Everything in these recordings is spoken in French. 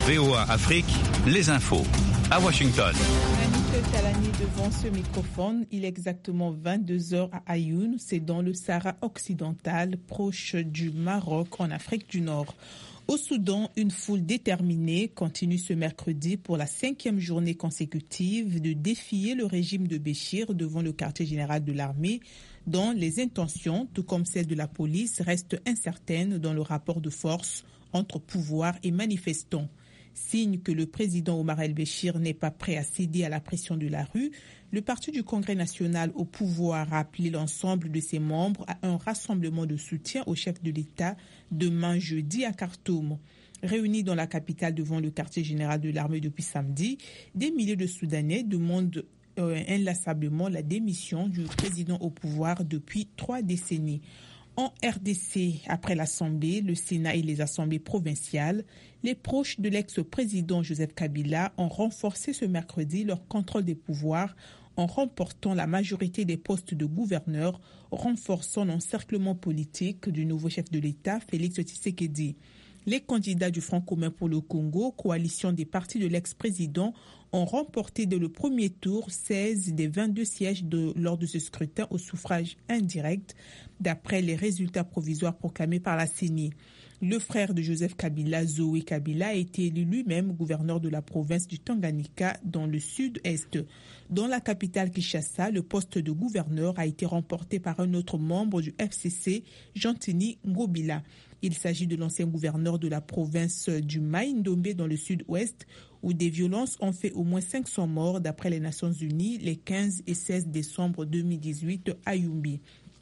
VOA Afrique, les infos. À Washington. Annick Talani devant ce microphone. Il est exactement 22h à Ayoun. C'est dans le Sahara occidental, proche du Maroc, en Afrique du Nord. Au Soudan, une foule déterminée continue ce mercredi pour la 5e journée consécutive de défier le régime de Béchir devant le quartier général de l'armée, dont les intentions, tout comme celles de la police, restent incertaines dans le rapport de force entre pouvoir et manifestants. Signe que le président Omar el-Béchir n'est pas prêt à céder à la pression de la rue, le parti du Congrès national au pouvoir a appelé l'ensemble de ses membres à un rassemblement de soutien au chef de l'État demain jeudi à Khartoum. Réunis dans la capitale devant le quartier général de l'armée depuis samedi, des milliers de Soudanais demandent inlassablement la démission du président au pouvoir depuis 3 décennies. En RDC, après l'Assemblée, le Sénat et les assemblées provinciales, les proches de l'ex-président Joseph Kabila ont renforcé ce mercredi leur contrôle des pouvoirs en remportant la majorité des postes de gouverneur, renforçant l'encerclement politique du nouveau chef de l'État, Félix Tshisekedi. Les candidats du Front commun pour le Congo, coalition des partis de l'ex-président, ont remporté dès le premier tour 16 des 22 sièges lors de ce scrutin au suffrage indirect, d'après les résultats provisoires proclamés par la CENI. Le frère de Joseph Kabila, Zoé Kabila, a été élu lui-même gouverneur de la province du Tanganyika dans le sud-est. Dans la capitale Kinshasa, le poste de gouverneur a été remporté par un autre membre du FCC, Jean-Tini Ngobila. Il s'agit de l'ancien gouverneur de la province du Mai-Ndombe dans le sud-ouest, où des violences ont fait au moins 500 morts d'après les Nations Unies les 15 et 16 décembre 2018 à Youmbi.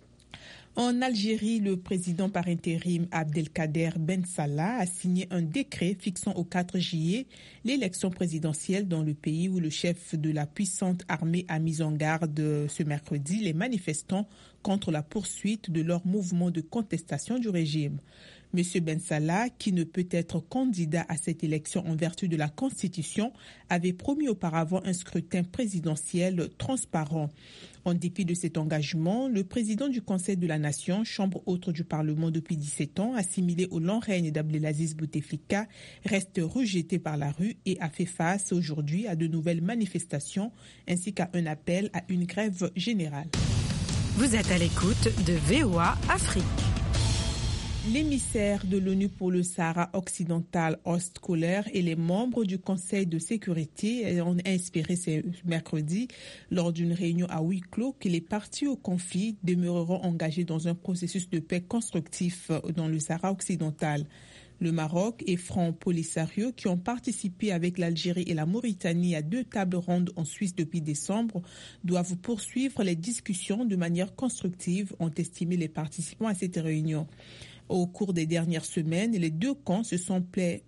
En Algérie, le président par intérim Abdelkader Ben Salah a signé un décret fixant au 4 juillet l'élection présidentielle dans le pays où le chef de la puissante armée a mis en garde ce mercredi les manifestants contre la poursuite de leur mouvement de contestation du régime. M. Ben Salah, qui ne peut être candidat à cette élection en vertu de la Constitution, avait promis auparavant un scrutin présidentiel transparent. En dépit de cet engagement, le président du Conseil de la Nation, chambre haute du Parlement depuis 17 ans, assimilé au long règne d'Abdelaziz Bouteflika, reste rejeté par la rue et a fait face aujourd'hui à de nouvelles manifestations ainsi qu'à un appel à une grève générale. Vous êtes à l'écoute de VOA Afrique. L'émissaire de l'ONU pour le Sahara occidental, Horst Köhler, et les membres du Conseil de sécurité ont espéré ce mercredi, lors d'une réunion à huis clos, que les parties au conflit demeureront engagées dans un processus de paix constructif dans le Sahara occidental. Le Maroc et Front Polisario, qui ont participé avec l'Algérie et la Mauritanie à 2 tables rondes en Suisse depuis décembre, doivent poursuivre les discussions de manière constructive, ont estimé les participants à cette réunion. Au cours des dernières semaines, les 2 camps se sont plaints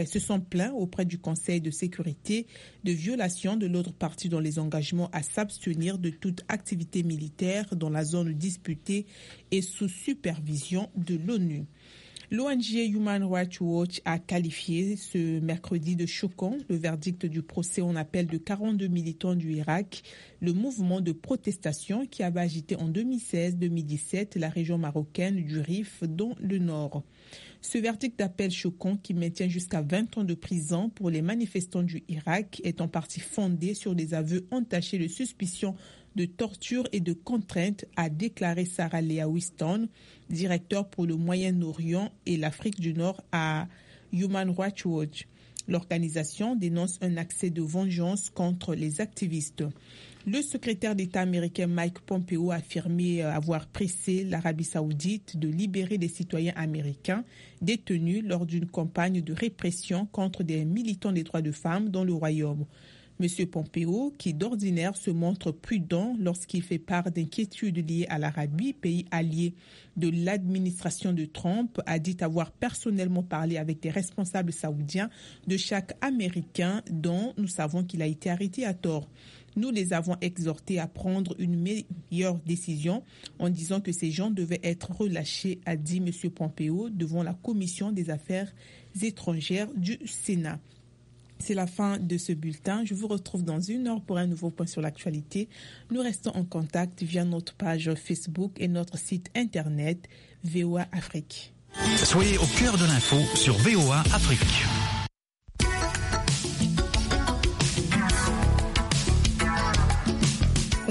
auprès du Conseil de sécurité de violation de l'autre partie dans les engagements à s'abstenir de toute activité militaire dans la zone disputée et sous supervision de l'ONU. L'ONG Human Rights Watch a qualifié ce mercredi de choquant le verdict du procès en appel de 42 militants du Irak, le mouvement de protestation qui avait agité en 2016-2017 la région marocaine du Rif dans le nord. Ce verdict d'appel choquant qui maintient jusqu'à 20 ans de prison pour les manifestants du Irak est en partie fondé sur des aveux entachés de suspicion de torture et de contrainte, a déclaré Sarah Lea Winston, directeur pour le Moyen-Orient et l'Afrique du Nord à Human Rights Watch. L'organisation dénonce un accès de vengeance contre les activistes. Le secrétaire d'État américain Mike Pompeo a affirmé avoir pressé l'Arabie saoudite de libérer des citoyens américains détenus lors d'une campagne de répression contre des militants des droits de femmes dans le royaume. M. Pompeo, qui d'ordinaire se montre prudent lorsqu'il fait part d'inquiétudes liées à l'Arabie, pays allié de l'administration de Trump, a dit avoir personnellement parlé avec des responsables saoudiens de chaque Américain dont nous savons qu'il a été arrêté à tort. Nous les avons exhortés à prendre une meilleure décision en disant que ces gens devaient être relâchés, a dit M. Pompeo devant la Commission des Affaires étrangères du Sénat. C'est la fin de ce bulletin. Je vous retrouve dans 1 heure pour un nouveau point sur l'actualité. Nous restons en contact via notre page Facebook et notre site internet VOA Afrique. Soyez au cœur de l'info sur VOA Afrique.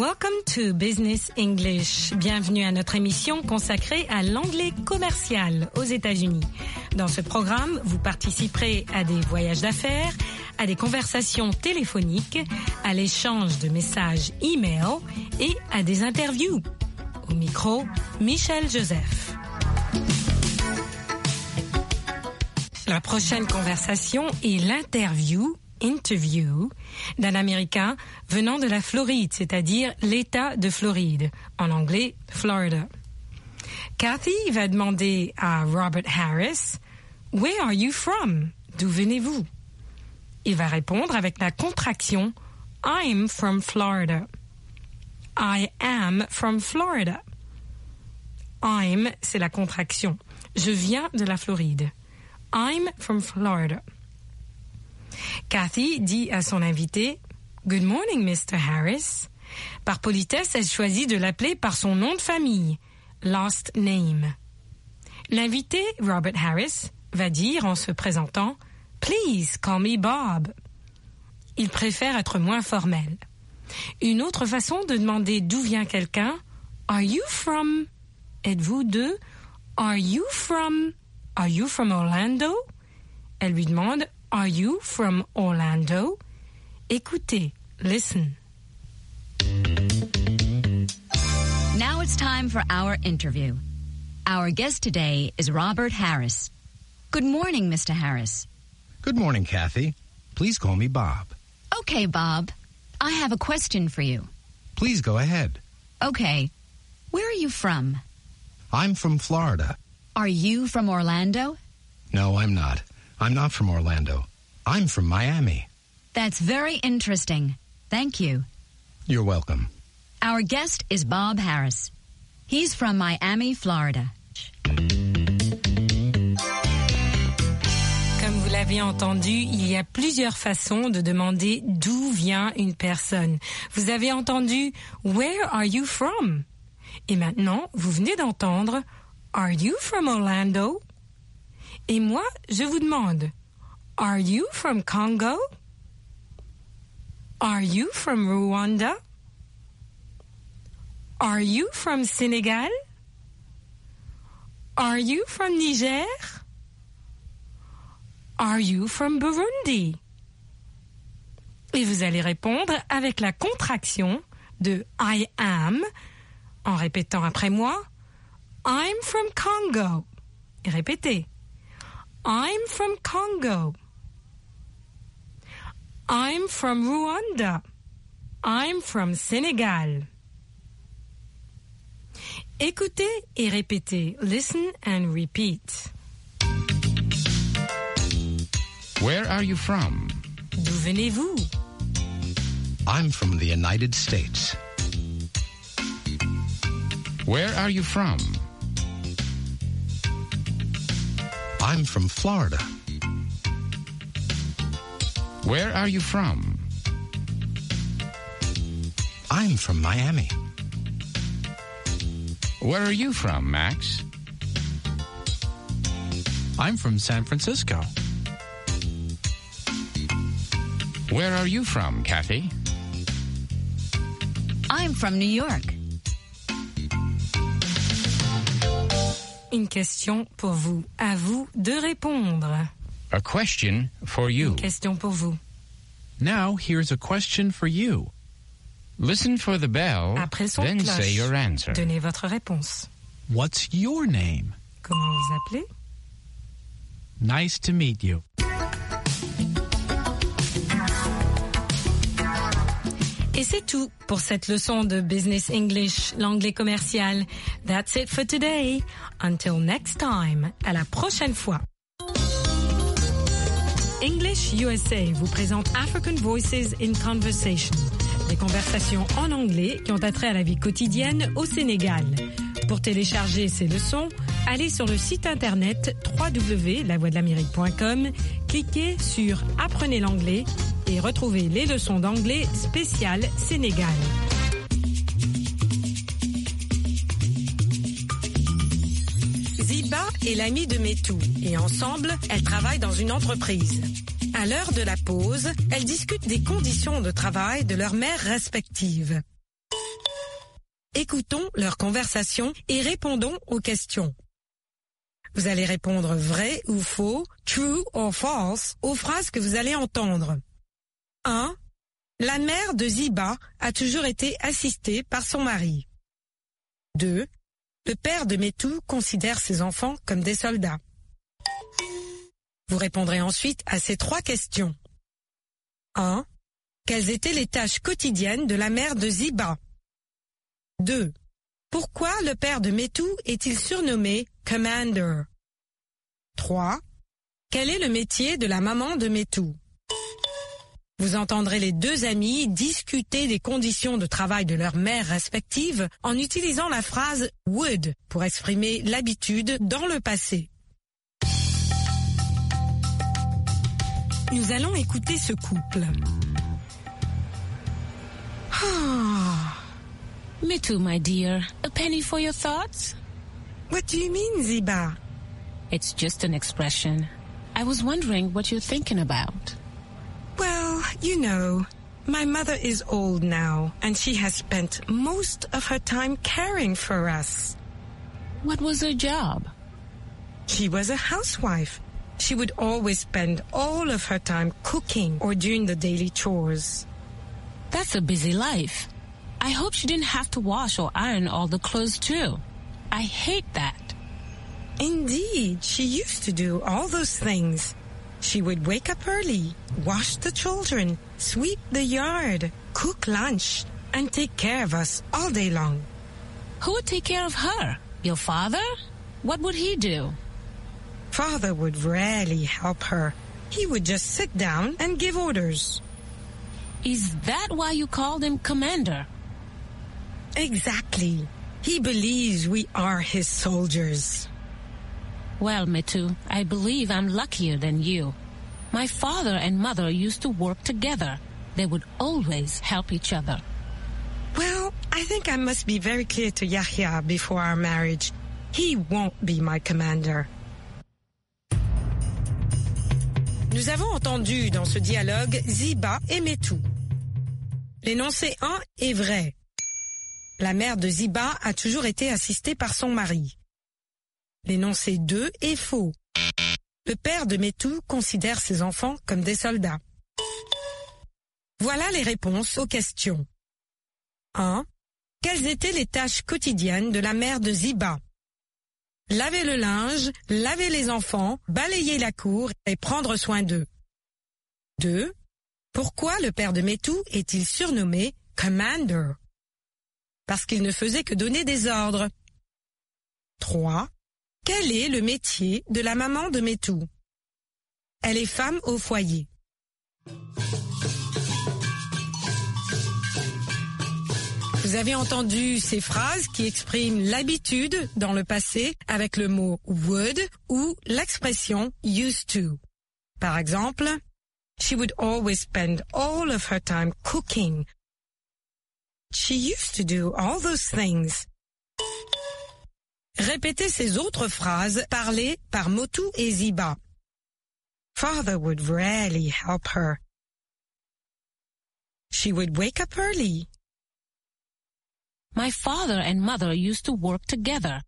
Welcome to Business English. Bienvenue à notre émission consacrée à l'anglais commercial aux États-Unis. Dans ce programme, vous participerez à des voyages d'affaires, à des conversations téléphoniques, à l'échange de messages e-mail et à des interviews. Au micro, Michel Joseph. La prochaine conversation est l'interview d'un Américain venant de la Floride, c'est-à-dire l'État de Floride, en anglais Florida. Kathy va demander à Robert Harris « Where are you from ?» D'où venez-vous? Il va répondre avec la contraction « I'm from Florida ». I am from Florida. I'm, c'est la contraction. Je viens de la Floride. I'm from Florida. Kathy dit à son invité « Good morning, Mr. Harris ». Par politesse, elle choisit de l'appeler par son nom de famille, last name. L'invité, Robert Harris, va dire en se présentant « Please call me Bob ». Il préfère être moins formel. Une autre façon de demander d'où vient quelqu'un « Are you from » Êtes-vous de « Are you from Orlando ?» Elle lui demande « Are you from Orlando? » Écoutez, listen. Now it's time for our interview. Our guest today is Robert Harris. Good morning, Mr. Harris. Good morning, Kathy. Please call me Bob. Okay, Bob. I have a question for you. Please go ahead. Okay. Where are you from? I'm from Florida. Are you from Orlando? No, I'm not. I'm not from Orlando. I'm from Miami. That's very interesting. Thank you. You're welcome. Our guest is Bob Harris. He's from Miami, Florida. Comme vous l'avez entendu, il y a plusieurs façons de demander d'où vient une personne. Vous avez entendu « Where are you from ?» Et maintenant, vous venez d'entendre « Are you from Orlando ?» Et moi, je vous demande « Are you from Congo? Are you from Rwanda? Are you from Sénégal? Are you from Niger? Are you from Burundi? » Et vous allez répondre avec la contraction de I am, en répétant après moi I'm from Congo. Et répétez I'm from Congo. I'm from Rwanda. I'm from Sénégal. Écoutez et répétez. Listen and repeat. Where are you from? D'où venez-vous? I'm from the United States. Where are you from? I'm from Florida. Where are you from? I'm from Miami. Where are you from, Max? I'm from San Francisco. Where are you from, Kathy? I'm from New York. Une question pour vous. À vous de répondre. A question for you. Une question pour vous. Now, here's a question for you. Listen for the bell, Après son then cloche, say your answer. donnez votre réponse. What's your name? Comment vous appelez? Nice to meet you. Et c'est tout pour cette leçon de Business English, l'anglais commercial. That's it for today. Until next time. À la prochaine fois. English USA vous présente African Voices in Conversation. Des conversations en anglais qui ont attrait à la vie quotidienne au Sénégal. Pour télécharger ces leçons, allez sur le site internet www.lavoixdelamérique.com, cliquez sur « Apprenez l'anglais » et retrouvez les leçons d'anglais spéciales Sénégal. Ziba est l'amie de Metou et ensemble, elles travaillent dans une entreprise. À l'heure de la pause, elles discutent des conditions de travail de leurs mères respectives. écoutons leur conversation et répondons aux questions. Vous allez répondre vrai ou faux, true or false, aux phrases que vous allez entendre. 1. La mère de Ziba a toujours été assistée par son mari. 2. Le père de Metou considère ses enfants comme des soldats. Vous répondrez ensuite à ces 3 questions. 1. Quelles étaient les tâches quotidiennes de la mère de Ziba? 2. Pourquoi le père de Metou est-il surnommé Commander? 3. Quel est le métier de la maman de Metou? Vous entendrez les 2 amis discuter des conditions de travail de leurs mères respectives en utilisant la phrase would pour exprimer l'habitude dans le passé. Nous allons écouter ce couple. Metu, my dear, a penny for your thoughts? What do you mean, Ziba? It's just an expression. I was wondering what you're thinking about. Well, you know, my mother is old now, and she has spent most of her time caring for us. What was her job? She was a housewife. She would always spend all of her time cooking or doing the daily chores. That's a busy life. I hope she didn't have to wash or iron all the clothes too. I hate that. Indeed, she used to do all those things. She would wake up early, wash the children, sweep the yard, cook lunch, and take care of us all day long. Who would take care of her? Your father? What would he do? Father would rarely help her. He would just sit down and give orders. Is that why you called him Commander? Exactly. He believes we are his soldiers. Well, Metu, I believe I'm luckier than you. My father and mother used to work together. They would always help each other. Well, I think I must be very clear to Yahya before our marriage. He won't be my commander. Nous avons entendu dans ce dialogue Ziba et Metu. L'énoncé 1 est vrai. La mère de Ziba a toujours été assistée par son mari. L'énoncé 2 est faux. Le père de Metu considère ses enfants comme des soldats. Voilà les réponses aux questions. 1. Quelles étaient les tâches quotidiennes de la mère de Ziba? Laver le linge, laver les enfants, balayer la cour et prendre soin d'eux. 2. Pourquoi le père de Metu est-il surnommé Commander? Parce qu'il ne faisait que donner des ordres. 3. Quel est le métier de la maman de Metu? Elle est femme au foyer. Vous avez entendu ces phrases qui expriment l'habitude dans le passé avec le mot would ou l'expression used to. Par exemple, she would always spend all of her time cooking. She used to do all those things. Répétez ces autres phrases parlées par Motu et Ziba. Father would rarely help her. She would wake up early. My father and mother used to work together.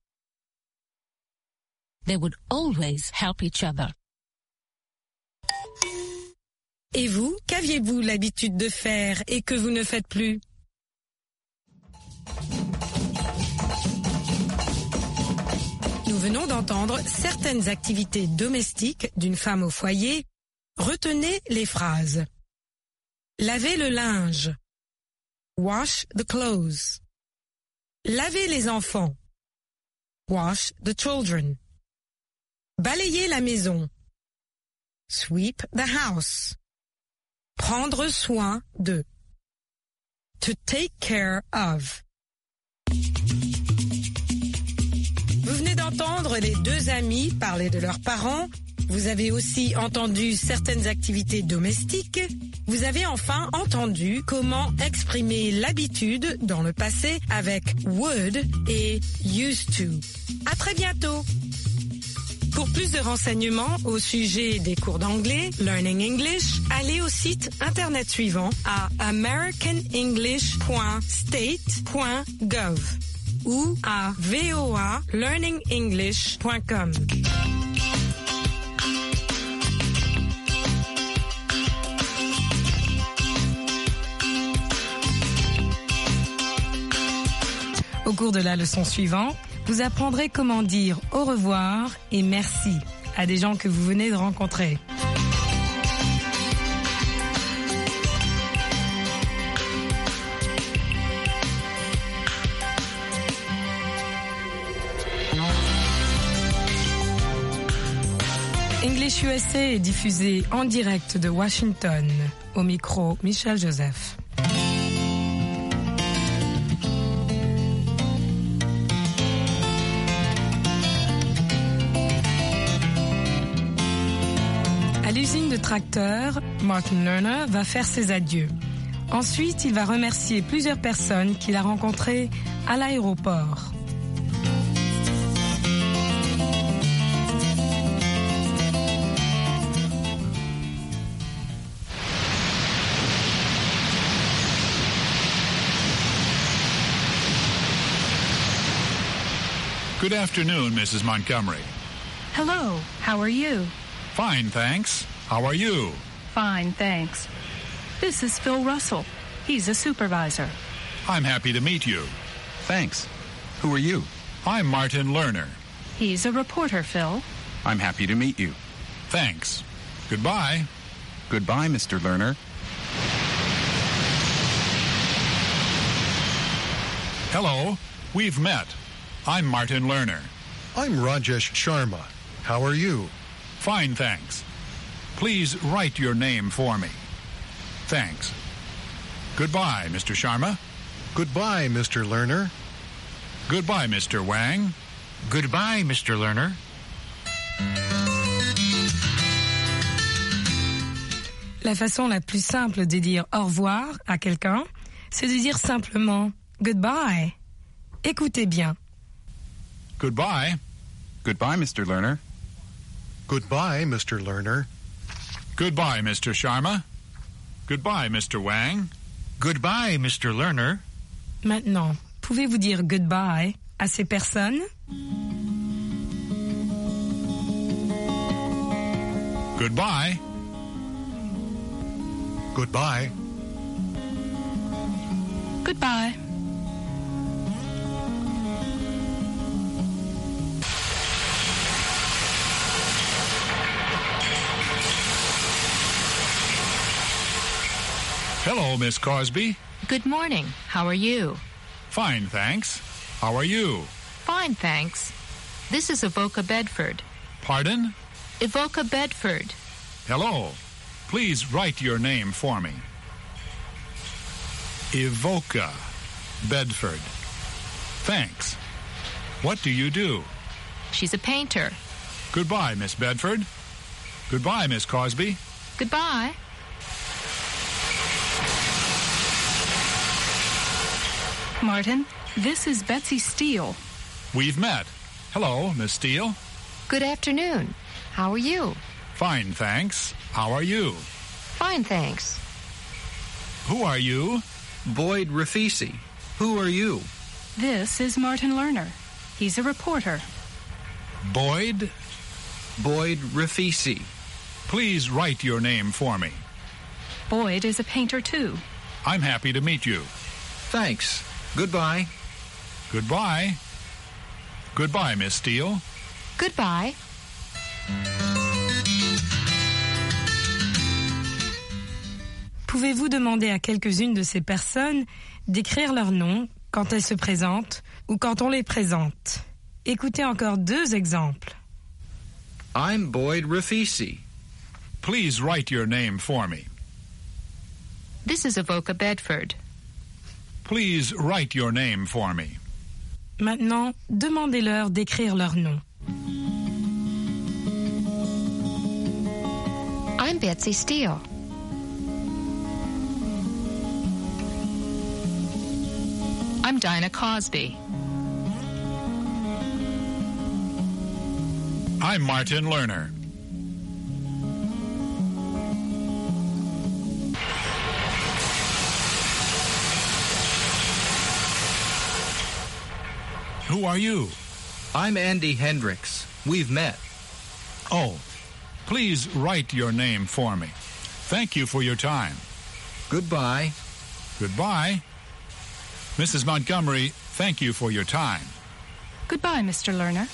They would always help each other. Et vous, qu'aviez-vous l'habitude de faire et que vous ne faites plus? Nous venons d'entendre certaines activités domestiques d'une femme au foyer. Retenez les phrases. Laver le linge. Wash the clothes. Laver les enfants. Wash the children. Balayer la maison. Sweep the house. Prendre soin de. To take care of. Vous venez d'entendre les deux amis parler de leurs parents. Vous avez aussi entendu certaines activités domestiques. Vous avez enfin entendu comment exprimer l'habitude dans le passé avec would et used to. À très bientôt. Pour plus de renseignements au sujet des cours d'anglais, Learning English, allez au site internet suivant à americanenglish.state.gov ou à voalearningenglish.com. Au cours de la leçon suivante, vous apprendrez comment dire au revoir et merci à des gens que vous venez de rencontrer. English USA est diffusé en direct de Washington. Au micro, Michel Joseph. À l'usine de tracteurs, Martin Lerner va faire ses adieux. Ensuite, il va remercier plusieurs personnes qu'il a rencontrées à l'aéroport. Good afternoon, Mrs. Montgomery. Hello, how are you? Fine, thanks. How are you? Fine, thanks. This is Phil Russell. He's a supervisor. I'm happy to meet you. Thanks. Who are you? I'm Martin Lerner. He's a reporter, Phil. I'm happy to meet you. Thanks. Goodbye. Goodbye, Mr. Lerner. Hello. We've met. I'm Martin Lerner. I'm Rajesh Sharma. How are you? Fine, thanks. Please write your name for me. Thanks. Goodbye, Mr. Sharma. Goodbye, Mr. Lerner. Goodbye, Mr. Wang. Goodbye, Mr. Lerner. La façon la plus simple de dire au revoir à quelqu'un, c'est de dire simplement goodbye. Écoutez bien. Goodbye. Goodbye, Mr. Lerner. Goodbye, Mr. Lerner. Goodbye, Mr. Sharma. Goodbye, Mr. Wang. Goodbye, Mr. Lerner. Maintenant, pouvez-vous dire goodbye à ces personnes? Goodbye. Goodbye. Goodbye. Hello, Miss Cosby. Good morning. How are you? Fine, thanks. How are you? Fine, thanks. This is Avoca Bedford. Pardon? Avoca Bedford. Hello. Please write your name for me. Evoca Bedford. Thanks. What do you do? She's a painter. Goodbye, Miss Bedford. Goodbye, Miss Cosby. Goodbye. Martin, this is Betsy Steele. We've met. Hello, Miss Steele. Good afternoon. How are you? Fine, thanks. How are you? Fine, thanks. Who are you? Boyd Rafisi. Who are you? This is Martin Lerner. He's a reporter. Boyd? Boyd Rafisi. Please write your name for me. Boyd is a painter, too. I'm happy to meet you. Thanks. Goodbye. Goodbye. Goodbye, Miss Steele. Goodbye. Pouvez-vous demander à quelques-unes de ces personnes d'écrire leur nom quand elles se présentent ou quand on les présente? Écoutez encore 2 exemples. I'm Boyd Rafisi. Please write your name for me. This is Avoca Bedford. Please write your name for me. Maintenant, demandez-leur d'écrire leur nom. I'm Betsy Steele. I'm Dinah Cosby. I'm Martin Lerner. Who are you? I'm Andy Hendricks. We've met. Oh, please write your name for me. Thank you for your time. Goodbye. Goodbye. Mrs. Montgomery, thank you for your time. Goodbye, Mr. Lerner.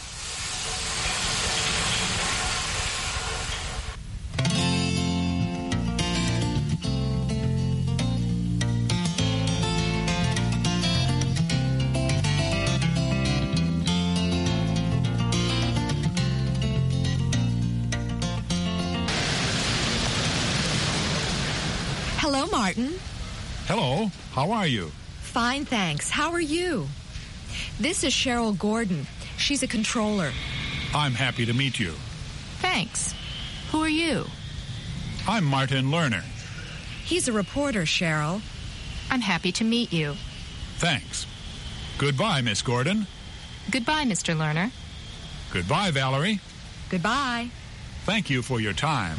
Hello, Martin. Hello, how are you? Fine, thanks. How are you? This is Cheryl Gordon. She's a controller. I'm happy to meet you. Thanks. Who are you? I'm Martin Lerner. He's a reporter, Cheryl. I'm happy to meet you. Thanks. Goodbye, Miss Gordon. Goodbye, Mr. Lerner. Goodbye, Valerie. Goodbye. Thank you for your time.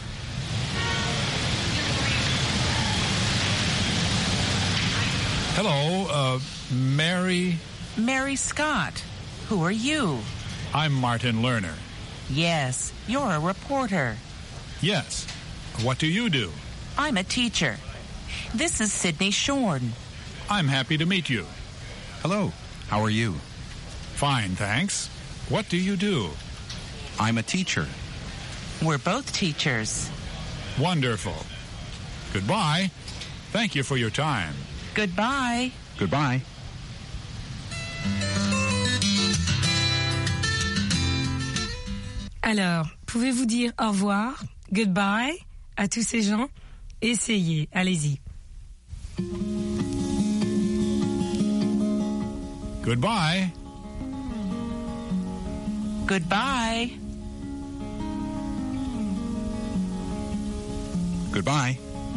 Hello, Mary? Mary Scott. Who are you? I'm Martin Lerner. Yes, you're a reporter. Yes. What do you do? I'm a teacher. This is Sydney Shorn. I'm happy to meet you. Hello. How are you? Fine, thanks. What do you do? I'm a teacher. We're both teachers. Wonderful. Goodbye. Thank you for your time. Goodbye. Goodbye. Alors, pouvez-vous dire au revoir, goodbye, à tous ces gens? Essayez, allez-y. Goodbye. Goodbye. Goodbye.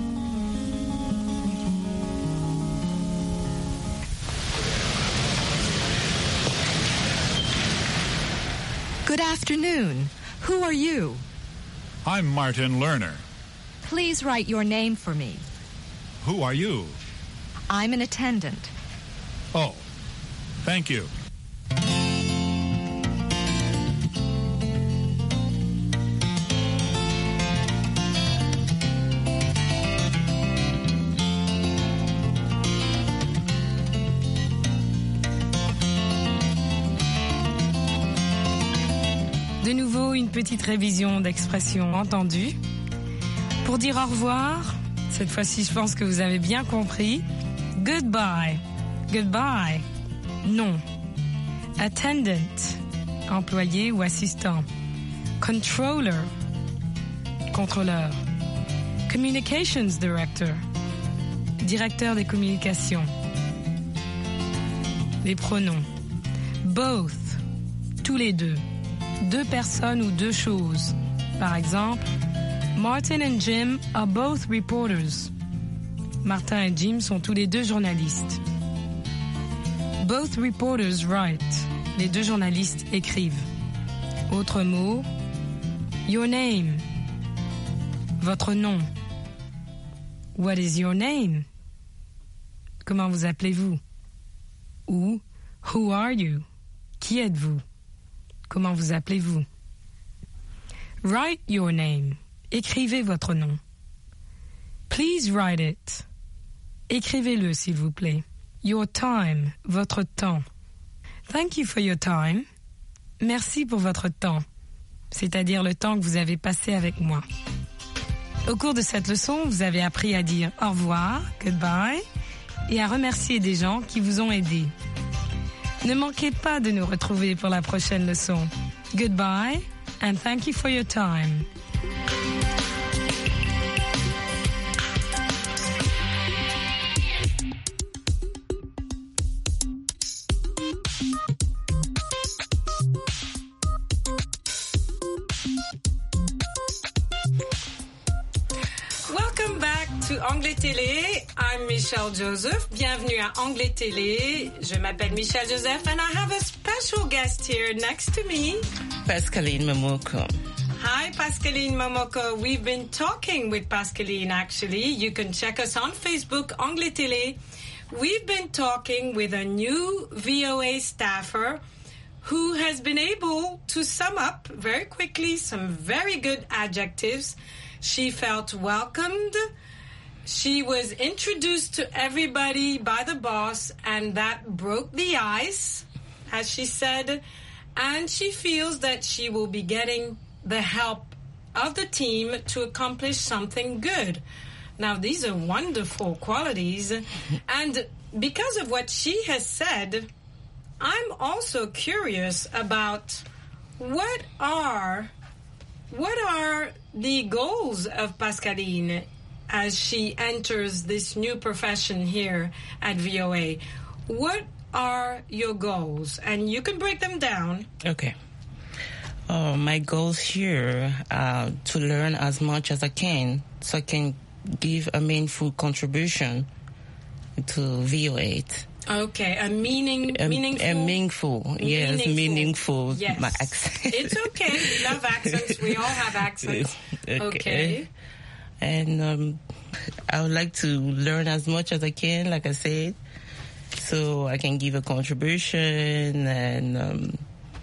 Good afternoon. Who are you? I'm Martin Lerner. Please write your name for me. Who are you? I'm an attendant. Oh, thank you. De nouveau, une petite révision d'expressions entendues. Pour dire au revoir, cette fois-ci, je pense que vous avez bien compris. Goodbye. Goodbye. Non. Attendant. Employé ou assistant. Controller. Contrôleur. Communications Director. Directeur des communications. Les pronoms. Both. Tous les deux. Deux personnes ou deux choses. Par exemple, Martin and Jim are both reporters. Martin et Jim sont tous les deux journalistes. Both reporters write. Les deux journalistes écrivent. Autre mot, your name. Votre nom. What is your name? Comment vous appelez-vous? Ou who are you? Qui êtes-vous? Comment vous appelez-vous? Write your name. Écrivez votre nom. Please write it. Écrivez-le, s'il vous plaît. Your time. Votre temps. Thank you for your time. Merci pour votre temps. C'est-à-dire le temps que vous avez passé avec moi. Au cours de cette leçon, vous avez appris à dire au revoir, goodbye, et à remercier des gens qui vous ont aidé. Ne manquez pas de nous retrouver pour la prochaine leçon. Goodbye and thank you for your time. Welcome back to Anglais Télé. I'm Michelle Joseph. Bienvenue à Anglais Télé. Je m'appelle Michelle Joseph and I have a special guest here next to me. Pascaline Momoko. Hi, Pascaline Momoko. We've been talking with Pascaline, actually. You can check us on Facebook, Anglais Télé. We've been talking with a new VOA staffer who has been able to sum up very quickly some very good adjectives. She felt welcomed. She was introduced to everybody by the boss, and that broke the ice, as she said. And she feels that she will be getting the help of the team to accomplish something good. Now, these are wonderful qualities. And because of what she has said, I'm also curious about what are the goals of Pascaline as she enters this new profession here at VOA. What are your goals? And you can break them down. Okay. My goals here are to learn as much as I can so I can give a meaningful contribution to VOA. Okay, meaningful. Yes, meaningful. Yes. My accent. It's okay. We love accents. We all have accents. Okay. And I would like to learn as much as I can, like I said, so I can give a contribution and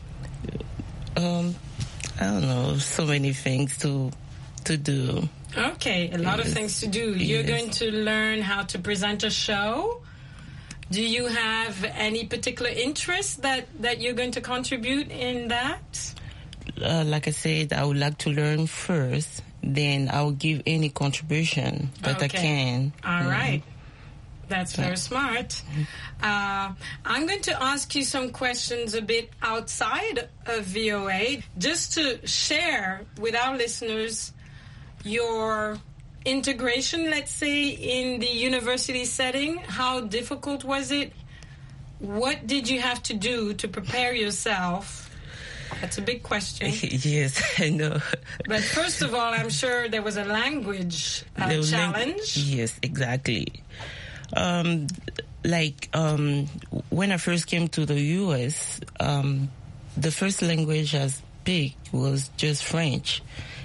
I don't know, so many things to do. Okay, a lot of things to do. You're going to learn how to present a show. Do you have any particular interest that you're going to contribute in that? Like I said, I would like to learn first, then I'll give any contribution that I can. All right. That's very smart. I'm going to ask you some questions a bit outside of VOA, just to share with our listeners your integration, let's say, in the university setting. How difficult was it? What did you have to do to prepare yourself? That's a big question. Yes, I know. But first of all, I'm sure there was a language challenge. Yes, exactly. When I first came to the U.S., the first language I speak was just French.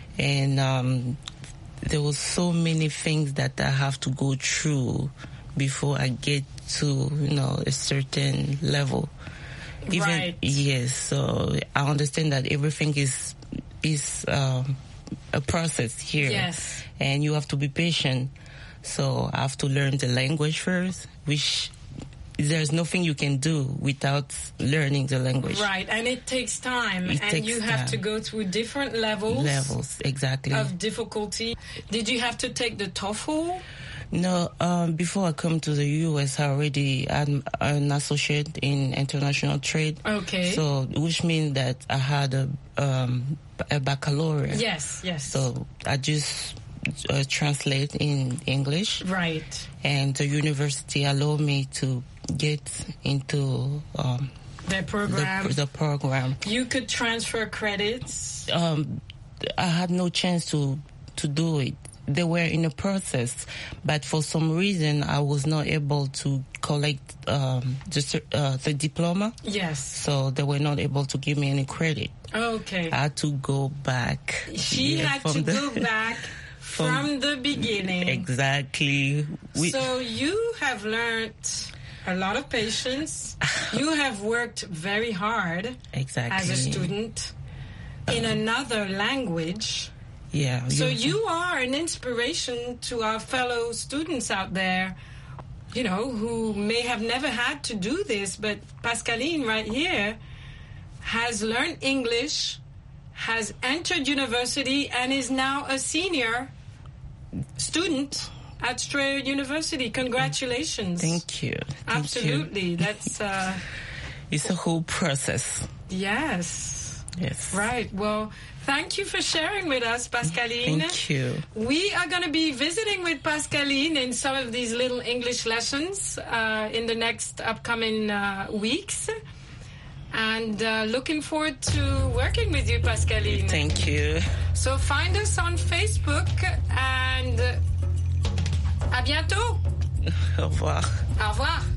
And there was so many things that I have to go through before I get to, a certain level. Right. Yes, so I understand that everything is a process here. Yes. And you have to be patient. So I have to learn the language first, which there's nothing you can do without learning the language. Right, and it takes time. You have to go through different levels. Levels, exactly. Of difficulty. Did you have to take the TOEFL? No, before I come to the U.S., I already had an associate in international trade. Okay. So, which means that I had a baccalaureate. Yes. So I just translate in English. Right. And the university allowed me to get into their program. The program. You could transfer credits. I had no chance to do it. They were in a process, but for some reason I was not able to collect the diploma. Yes. So they were not able to give me any credit. Okay. I had to go back. She had to go back from the beginning. Exactly. So you have learned a lot of patience. You have worked very hard. Exactly. As a student in another language. Yeah. So you are an inspiration to our fellow students out there, who may have never had to do this, but Pascaline right here has learned English, has entered university, and is now a senior student at Strayer University. Congratulations. Thank you. Absolutely. That's... it's a whole process. Yes. Yes. Right. Well, thank you for sharing with us, Pascaline. Thank you. We are going to be visiting with Pascaline in some of these little English lessons in the next upcoming weeks. And looking forward to working with you, Pascaline. Thank you. So find us on Facebook and à bientôt. Au revoir. Au revoir.